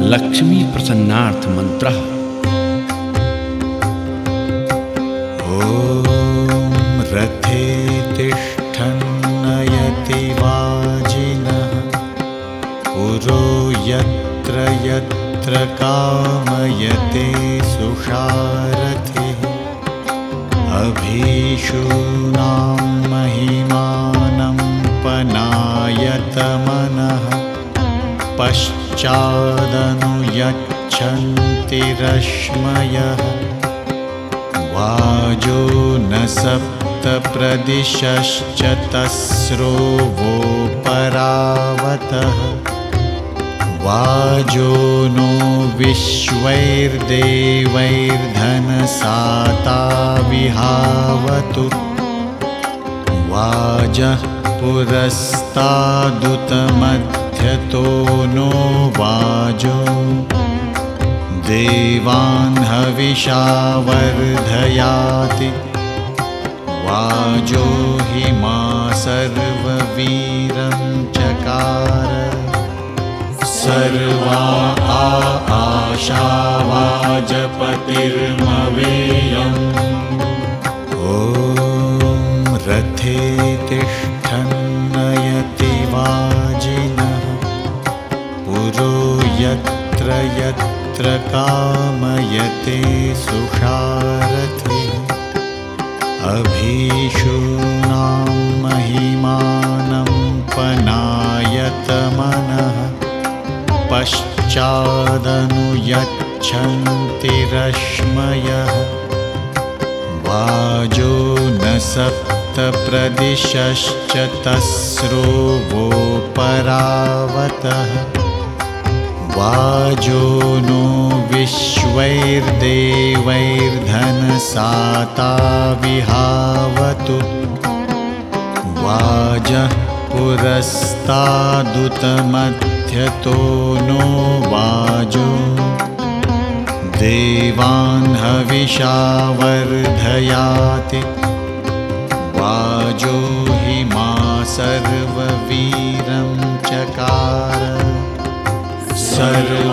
लक्ष्मी प्रसन्नार्थ मंत्रः। ॐ रथे तिष्ठन्नयति वाजिनः पुरो यत्र यत्र कामयते सुषारथिः अभीषूणां महिमानं पनायतमनः पश्चादनुयच्छन्ति रश्मयः वाजो न सप्त प्रदिशश्च तस्रो वो परावतः वाजो नो विश्वैर्देवैर्धनसाता विहावतु वाजः पुरस्तादुतमध्यतो नो वाजो देवान् हविषा वर्धयाति वाजो हि मा सर्ववीरं चकार सर्वा आशा वाजपतिर्मवेयम् ॐ रथे तिष्ठन्नयति वाजिनः पुरो यत्र यत्र कामयते सुषारथिः अभीषूणां महिमानं पनायतमनः पश्चादनुयच्छन्ति रश्मयः वाजो न सप्त प्रदिशश्च तस्रो वो परावतः वाजो नो विश्वैर्देवैर्धनसाता विहावतु वाजः पुरस्तादुतमध्यतो नो वाजो देवान् हविषा वर्धयाति वाजो हि मा सर्ववीरं चकार सर्वा